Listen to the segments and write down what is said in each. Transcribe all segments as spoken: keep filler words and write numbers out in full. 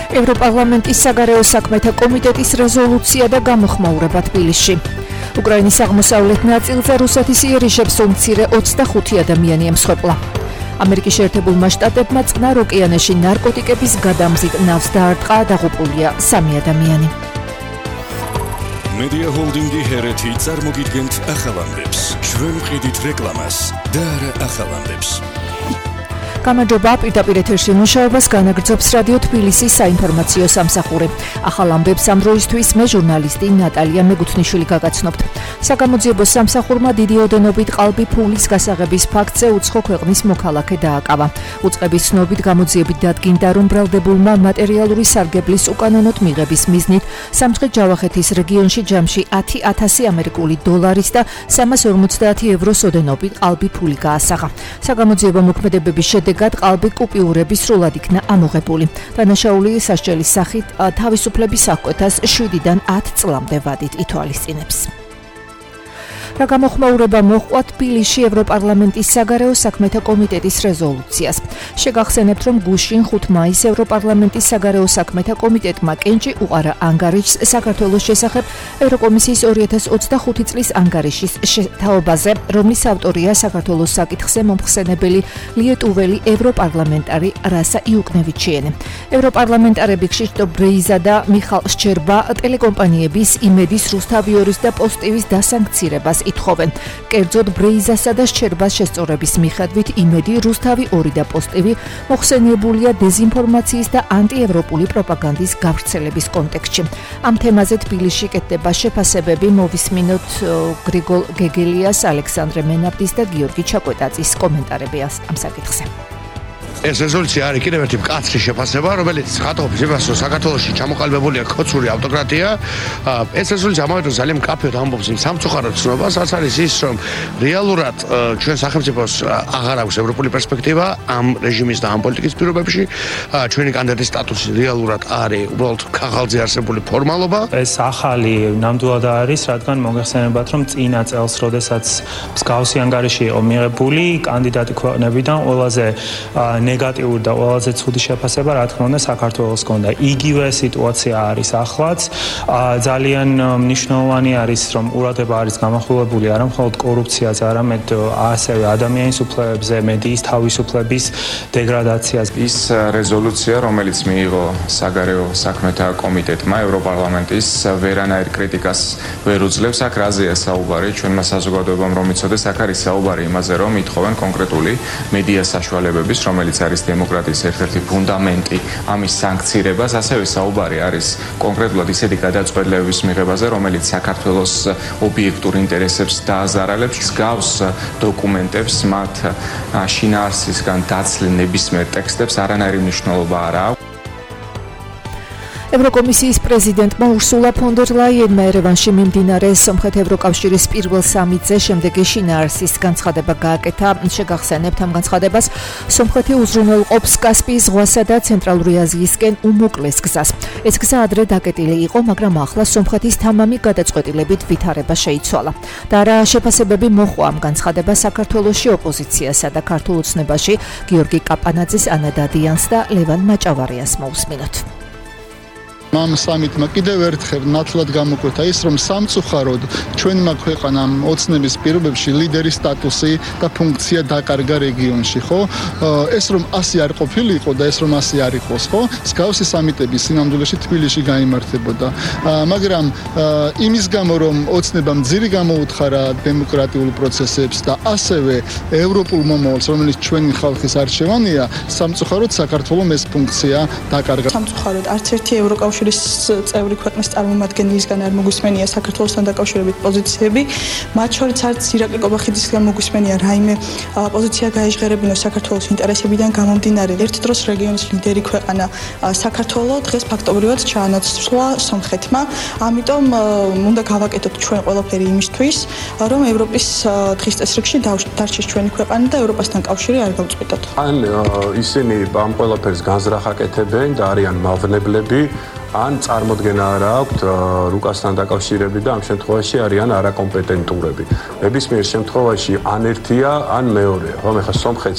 ევროპარლამენტის საგარეო საქმეთა კომიტეტის რეზოლუცია და გამოხმაურება თბილისში. უკრაინის აღმოსავლეთ ნაწილზე რუსეთის იერიშებს უმცირე ოცდახუთი ადამიანი ემსხვერპლა. ამერიკის შეერთებულმა შტატებმა წყნარ ოკეანეში ნარკოტიკების გადამზიდ ნავს დაარტყა, დაღუპულია სამი ადამიანი. Media Holding-ი ჰერეთი წარმოგიდგენთ ახალამდებს. ჩვენ ვყიდით რეკლამას და არა ახალამდებს. გამარჯობა, პირდაპირ ეთერში მუშაობას განაგრძობს რადიო თბილისის საინფორმაციო სამსახური. ახალ ამბებს ამ დროისთვის მე ჟურნალისტი ნატალია მეგუთნიშვილი გაგაცნობთ. საგამოძიებო სამსახურმა დიდი ოდენობით ყალბი ფულის გასაღების ფაქტზე უცხო ქვეყნის მოქალაქე დააკავა. უწყების ცნობით გამოძიებით დადგინდა, რომ ბრალდებულმა მატერიალური სარგებლის უკანონოდ მიღების მიზნით სამცხე-ჯავახეთის რეგიონში ჯამში ათი ათასი ამერიკული დოლარის და სამას ორმოცდაათი ევროს ოდენობით ყალბი ფული გაასაღა. საგამოძიებო მოქმედებების შედეგად ყალბი კუპიურები სრულად იქნა ამოღებული. დანაშაული სასჯელის სახით თავისუფლების აღკვეთას შვიდიდან ათ წლამდე ვადით ითვალისწინებს. რა გამოხმაურება მოჰყვა თბილისში ევროპარლამენტის საგარეო საქმეთა კომიტეტის რეზოლუციას. შეგახსენებთ, რომ გუშინ ხუთი მაისს ევროპარლამენტის საგარეო საქმეთა კომიტეტმა კენჭი უყარა ანგარიშს საქართველოს შესახებ ევროკომისიის ორი ათას ოცდახუთი წლის ანგარიშის შეთაობაზე, რომლის ავტორია საქართველოს საკითხზე მომხსენებელი ლიეტუველი ევროპარლამენტარი რასა იუკნევიჩიენე. ევროპარლამენტარები ქშიშტო ბრეიზა და მიხალ შჩერბა ტელეკომპანიების იმედის, რუსთავიორის და პოსტივის დასანქცირებას ითხოვენ. კერძოდ ბრეიზასა და შჩერბას შესწორების მიხედვით იმედი, რუსთავი ორი და პოსტივი მოხსენიებულია დეზინფორმაციის და ანტიევროპული პროპაგანდის გავრცელების კონტექსტში. ამ თემაზე თბილისში კეთდება შეფასებები, მოვისმინოთ გრიგოლ გეგელიას, ალექსანდრე მენაბდის და გიორგი ჩაკვეტაძის კომენტარები ამ საკითხზე. ეს რეზოლუცია არის კიდევ ერთი მკაცრი შეფასება, რომელიც ხატობს იმას, რომ საქართველოში ჩამოყალიბებულია ქოცური ავტოკრატია. ეს რეზოლუცია ამავდროულად ძალიან მკაფიოდ ამბობს იმ სამწუხაროდ ცნობას, რაც არის ის, რომ რეალურად ჩვენ სახელმწიფოს აღარ აქვს ევროპული პერსპექტივა ამ რეჟიმის და ამ პოლიტიკის პირობებში. ჩვენი კანდიდატის სტატუსი რეალურად არის უბრალოდ ქაღალდზე არსებული ფორმალობა. ეს ახალი ნამდვილად არის, რადგან მოგეხსენებათ, რომ წინა წელს, როდესაც მსგავსი ანგარიში იყო მიღებული, კანდიდატი ქვეყნებიდან ყველაზე ნეგატიური და ყველაზე ცუდი შეფასება, რა თქმა უნდა, საქართველოს ჰქონდა. იგივე სიტუაცია არის ახლაც. ძალიან მნიშვნელოვანი არის, რომ ყურადღება არის გამახვილებული არა მხოლოდ კორუფციაზე, არამედ ასევე ადამიანის უფლებებზე, მედიის თავისუფლების დეგრადაციაზე. ის რეზოლუცია, რომელიც მიიღო საგარეო საქმეთა კომიტეტმა ევროპარლამენტის, ვერანაირ კრიტიკას ვერ უძლევს. აქ რაზეა საუბარი? ჩვენმა საზოგადოებამ რომ იცოდეს, აქ არის საუბარი იმაზე, რომ ითხოვენ კონკრეტული მედია საშუალებების, რომელიც არის დემოკრატიის ერთ-ერთი ფუნდამენტი, ამის სანქცირებას, ასევე საუბარი არის კონკრეტულად ისეთი გადაწყვეტილებების მიღებაზე, რომელიც საქართველოს ობიექტურ ინტერესებს დააზარალებს, მსგავს დოკუმენტებს, მათ შინაარსისგან დაცლილ ნებისმიერ ტექსტებს არანაირი მნიშვნელობა არ აქვს. ევროკომისიის პრეზიდენტმა ურსულა ფონ დერ ლაიენმა ერევანში მიმდინარე სომხეთ ევროკავშირის პირველ სამიტზე შემდეგი შინაარსის განცხადება გააკეთა. შეგახსენებთ ამ განცხადებას, სომხეთი უზრუნველყოფს კასპიის ზღვასა და ცენტრალური აზიისკენ უმოკლეს გზას. ეს გზა ადრე დაკეტილი იყო, მაგრამ ახლა სომხეთის თამამი გადაწყვეტილებით ვითარება შეიცვალა. და რა შეფასებები მოჰყვა ამ განცხადებას საქართველოში ოპოზიციასა და ქართულ ოცნებაში გიორგი კაპანაძეს, ანა დადიანს და ლევან მაჭავარიას მოусმინოთ. ამ სამიტმა კიდევ ერთხელ ნათლად გამოკვეთა ის, რომ სამწუხაროდ ჩვენმა ქვეყანამ ოცნების პირობებში ლიდერის სტატუსი და ფუნქცია დაკარგა რეგიონში, ხო? ეს რომ ასე არ ყოფილიყო და ეს რომ ასე არ იყოს, ხო? მსგავსი სამიტები სინამდვილეში თბილისში გაიმართებოდა. მაგრამ იმის გამო, რომ ოცნებამ ძირი გამოუთხარა დემოკრატიულ პროცესებს და ასევე ევროპულ მომავალს, რომელიც ჩვენი ხალხის არჩევანია, სამწუხაროდ საქართველოს ეს ფუნქცია დაკარგა. სამწუხაროდ არც ერთი ევროკავშირის წევრი ქვეყნის წარმომადგენლისგან არ მოგვისმენია საქართველოსთან დაკავშირებით პოზიციები. მათ შორის არც ირაკლი კობახიძისგან მოგვისმენია რაიმე პოზიცია გაეჟღერებინო საქართველოს ინტერესებიდან გამომდინარე. ერთ დროს რეგიონის ლიდერი ქვეყანა საქართველო დღეს ფაქტობრივად ჩაანაცვლა სომხეთმა. ამიტომ უნდა გავაკეთოთ ჩვენ ყველაფერი იმისთვის, რომ ევროპის დღის წესრიგში დარჩეს ჩვენი ქვეყანა და ევროპასთან კავშირი არ გავწყვიტოთ. ან ისინი ამ ყველაფერს განზრახ აკეთებენ და არიან მავნებლები, ან წარმოდგენა არ აქვთ რუკასთან დაკავშირებით და ამ შემთხვევაში არიან არაკომპეტენტურები. ნებისმიერ შემთხვევაში ან ერთია, ან მეორეა. რომ ეხლა სომხეთს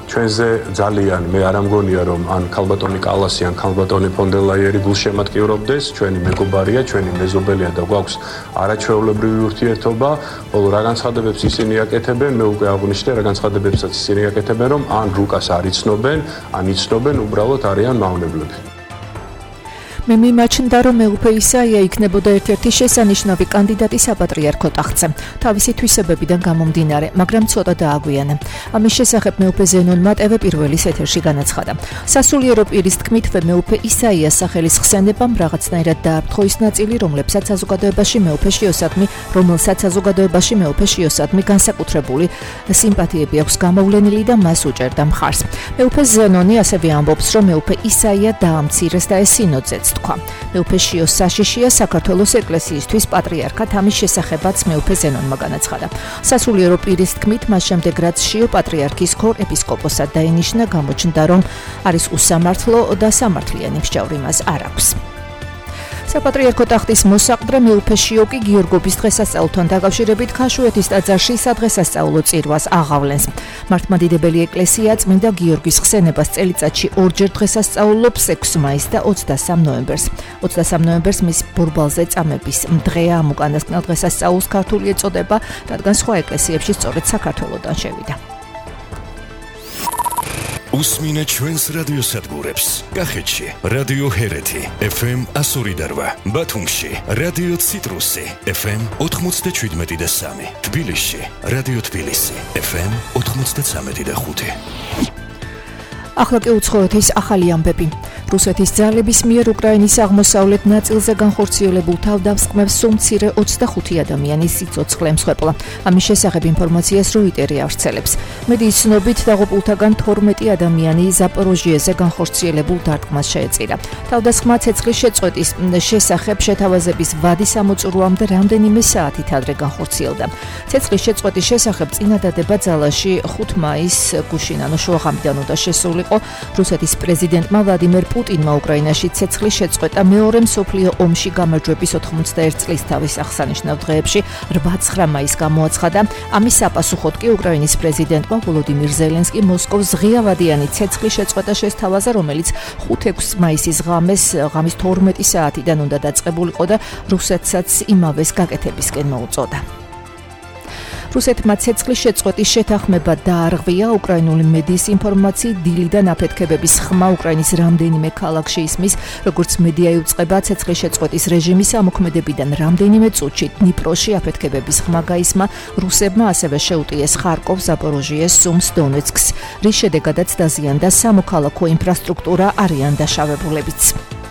ჩვენზე ძალიან მე არ ამგონია რომ ან ქალბატონი კალასი ან ქალბატონი ფონდელაიერი გულშემატკივრობდეს, ჩვენი მეგობარია, ჩვენი მეზობელია და გვაქვს არაჩვეულებრივი ურთიერთობა, ხოლო რა განცხადებებს ისინი აკეთებენ, მე უკვე აღვნიშნე რა განცხადებებსაც ისინი აკეთებენ, რომ ან რუკას არ იცნობენ, ან იცნობენ, უბრალოდ არიან მავნებლები. მე მიმაჩნდა, რომ მეუფე ისაია იქნებოდა ერთ-ერთი შესანიშნავი კანდიდატი საპატრიარქო ტახტზე, თავისი თვისებებიდან გამომდინარე, მაგრამ ცოტა დააგვიანა. ამის შესახებ მეუფე ზენონმა ტევ პირველის ეთერში განაცხადა. სასულიერო პირის თქმით, მეუფე ისაიას სახელის ხსენებამ რაღაცნაირად დააფრთხო ის ნაწილი, რომლებსაც საზოგადოებაში მეუფე შეოსადმი, რომელსაც საზოგადოებაში მეუფე შეოსადმი განსაკუთრებული სიმპათიები აქვს გამოვლენილი და მას უჭერდა მხარს. მეუფე ზენონი ასევე ამბობს, რომ მეუფე ისაია დაამცირეს და ეს სინოდზეც მეუფე შიო საშიშია საქართველოს ეკლესიისთვის პატრიარქად, ამის შესახებაც მეუფე ზენონმა განაცხადა. სასულიერო პირის თქმით, მას შემდეგ რაც შიო პატრიარქის ქორ ეპისკოპოსად დაინიშნა, გამოჩნდა, რომ არის უსამართლო და სამართლიანი მსჯავრი მას არ აქვს. საპატრიარქო ტახტის მოსაყდრე მეუფე შიოკი გიორგობის დღესასწაულთან დაკავშირებით ქაშუეთის ტაძარში სადღესასწაულო წირვას აღავლენს. მართლმადიდებელი ეკლესია წმინდა გიორგის ხსენებას წელიწადში ორჯერ დღესასწაულობს ექვსი მაისს და ოცდასამ ნოემბერს. ოცდასამ ნოემბერს მის ბორბალზე წამების დღეა, ამ უკანასკნელ დღესასწაულს ქართული ეწოდება, რადგან სხვა ეკლესიებში სწორედ საქართველოდან შევიდა. უსმინე ჩვენს რადიოსადგურებს. კახეთში რადიო ჰერეთი ეფ ემ εκατო ორი და რვა, ბათუმში რადიო ციტრუსი ეფ ემ ოთხმოცდაშვიდმეტი და სამი, თბილისში რადიო თბილისი ეფ ემ ოთხმოცდაცამეტი და ხუთი. ახლა კი უცხოეთის ახალი ამბები. რუსეთის ძალების მიერ უკრაინის აღმოსავლეთ ნაწილზე განხორციელებულ თავდასხმებს სულ მცირე ოცდახუთი ადამიანის სიცოცხლე ემსხვერპლა. ამის შესახებ ინფორმაციას როიტერი ავრცელებს. მედიის ცნობით, დაღუპულთაგან თორმეტი ადამიანი ზაპოროჟიეზე განხორციელებულ დარტყმას შეეწირა. თავდასხმა ცეცხლის შეწყვეტის შესახებ შეთავაზების ვადის ამოწურვამდე რამდენიმე საათით ადრე განხორციელდა. ცეცხლის შეწყვეტის შესახებ წინადადება ძალაში ხუთი მაისს გუშინ, ანუ შუაღამიდან უნდა შესულიყო. რუსეთის პრეზიდენტმა ვლადიმერ პუტინმა უკრაინაში ცეცხლის შეწყვეტა მეორე მსოფლიო ომში გამარჯვების ოთხმოცდაერთი წლის თავის აღსანიშნავ დღეებში რვა-ცხრა მაისს გამოაცხადა. ამის საპასუხოდ კი უკრაინის პრეზიდენტმა ვოლოდიმირ ზელენსკი მოსკოვს ღიავადიანი ცეცხლის შეწყვეტა შესთავაზა, რომელიც ხუთი-ექვსი მაისის ღამეს ღამის თორმეტი საათიდან უნდა დაწყებულიყო და რუსეთსაც იმავეს გაკეთებისკენ მოუწოდა. რუსეთმა ცეცხლის შეწყვეტის შეთანხმება დაარღვია. უკრაინული მედიის ინფორმაციით, დილიდან აფეთქებების ხმა უკრაინის რამდენიმე ქალაქში ისმის, როგორც მედია იუწყება, ცეცხლის შეწყვეტის რეჟიმის ამოქმედებიდან რამდენიმე წუთში დნიპროში აფეთქებების ხმა გაისმა. რუსებმა ასევე შეუტიეს ხარკოვს, ზაპოროჟიეს, სუმს, დონეცკს, რის შედეგადაც დაზიანდა სამოქალაქო ინფრასტრუქტურა, არიან დაშავებულებიც.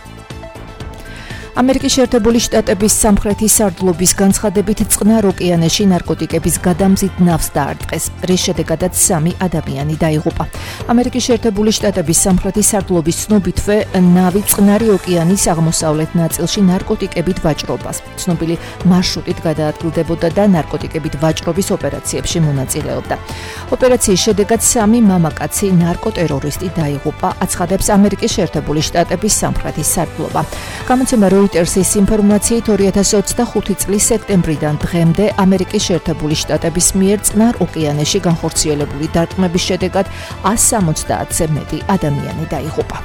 ამერიკის შეერთებული შტატების სამხრეთის სარდლობის განცხადებით წყნარ ოკეანეში ნარკოტიკების გადამზიდ ნავს დაარტყეს, რის შედეგადაც სამი ადამიანი დაიღუპა. ამერიკის შეერთებული შტატების სამხრეთის სარდლობის ცნობითვე ნავი წყნარი ოკეანის აღმოსავლეთ ნაწილში ნარკოტიკებით ვაჭრობას, ცნობილი მარშრუტით გადაადგილდებოდა და ნარკოტიკებით ვაჭრობის ოპერაციებში მონაწილეობდა. ოპერაციის შედეგად სამი მამაკაცი ნარკოტერორისტი დაიღუპა, აცხადებს ამერიკის შეერთებული შტატების სამხრეთის სარდლობა. გამოცემა როიტერსის ინფორმაციით, ორი ათასი ოცდახუთი წლის სექტემბრიდან დღემდე ამერიკის შეერთებული შტატების მიერ წყნარ ოკეანეში განხორციელებული დარტყმების შედეგად ას სამოცდაათზე მეტი ადამიანი დაიღუპა.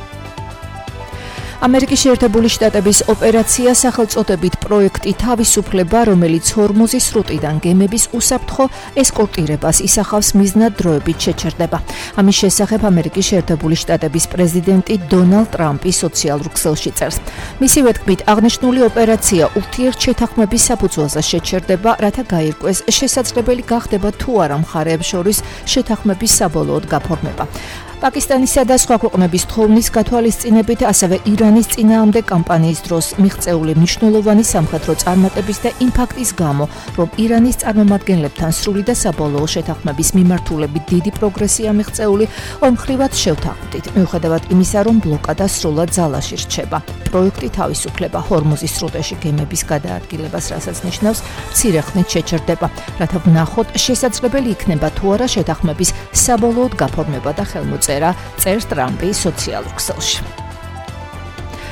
ამერიკის შეერთებული შტატების ოპერაცია სახელწოდებით პროექტი თავისუფლება, რომელიც ჰორმუზის სრუტიდან გემების უსაფრთხო ესკორტირებას ისახავს, მიზნად დროებით შეჩერდება. ამის შესახებ ამერიკის შეერთებული შტატების პრეზიდენტი დონალდ ტრამპი სოციალურ ქსელში წერს. მისივე თქმით, აღნიშნული ოპერაცია ურთიერთშეთანხმების საფუძველზე შეჩერდება, რათა გაირკვეს შესაძლებელი გახდება თუ არა მხარეებს შორის შეთანხმების საბოლოოდ გაფორმება. პაკისტანისა და სხვა ქვეყნების თხოვნის გათვალისწინებით, ასევე ირანის წინააღმდეგ კამპანიის დროს მიღწეული მნიშვნელოვანი სამხედრო წარმატების და იმ ფაქტის გამო, რომ ირანის წარმომადგენლებთან სრული და საბოლოო შეთანხმების მიმართულებით დიდი პროგრესია მიღწეული, ორმხრივად შევთანხმდით, მიუხედავად იმისა, რომ ბლოკადა სრულად ძალაში რჩება. პროექტი თავისუფლება ჰორმუზის სრუტეში გემების გადაადგილებას, რასაც ნიშნავს, მცირე ხნით შეჩერდება, რათა ვნახოთ, შესაძლებელი იქნება თუ არა შეთანხმების საბოლოოდ გაფორმება და ხელმოწერა, წერს ტრამპი სოციალურ ქსელში.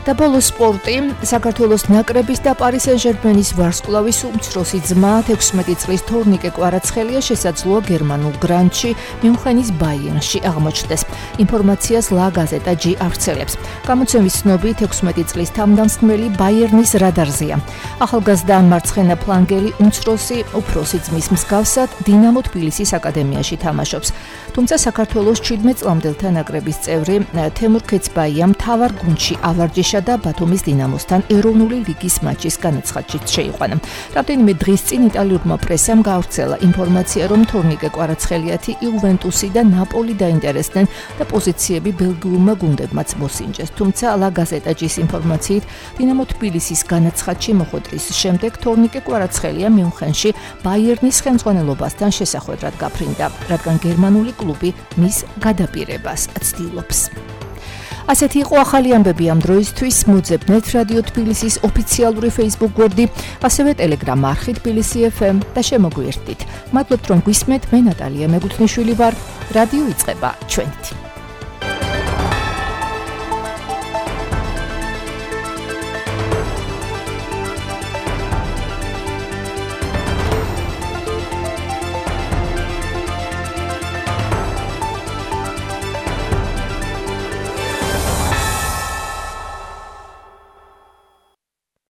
და ბოლოს სპორტი, საქართველოს ნაკრების და პარი სენ-ჟერმენის ვარსკვლავის უმცროსი ძმა თექვსმეტი წლის თორნიკე კვარაცხელია შესაძლოა გერმანულ გრანდში მიუნხენის ბაიერნში აღმოჩნდეს. ინფორმაციას ლა გაზეტა ჯი ავრცელებს. გამოცემის ცნობი თექვსმეტი წლის თავდამსხმელი ბაიერნის რადარზეა. ახალგაზრდა მარცხენა ფლანგელი უმცროსი უფროსი ძმის მსგავსად დინამო თბილისის აკადემიაში თამაშობს. თუმცა საქართველოს შვიდმეტ წლამდელთა ნაკრების წევრი თემურ ქეცბაია მთავარ გუნდში ავარჯიშა და ბათუმის დინამოსთან ეროვნული ლიგის მატჩის განაცხადშიც შეიყვანა. რამდენიმე დღის წინ იტალიურმა პრესამ გაავრცელა ინფორმაცია, რომ თორნიკე კვარაცხელიათი იუვენტუსი და ნაპოლი დაინტერესდნენ და პოზიციები ბელგიურმა გუნდებმაც მოსინჯეს. თუმცა ლა გაზეტა ჯის ინფორმაციით დინამო თბილისის განაცხადში მოხვედრის შემდეგ თორნიკე კვარაცხელია მიუნხენში ბაიერნის ხელმძღვანელობასთან შესახვედრად გაფრინდა, რადგან გერმანული კლუბი მის გადაპირებას ცდილობს. ასეთი იყო ახალი ამბები ამ დროისთვის. მოძებნეთ რადიო თბილისის ოფიციალური Facebook გვერდი, ასევე Telegram არხი თბილისი ეფ ემ და შემოგვიერთდით. მადლობთ რომ გვისმენთ, მე ნატალია მეგუთნიშვილი ვარ. რადიო იწყება ჩვენით.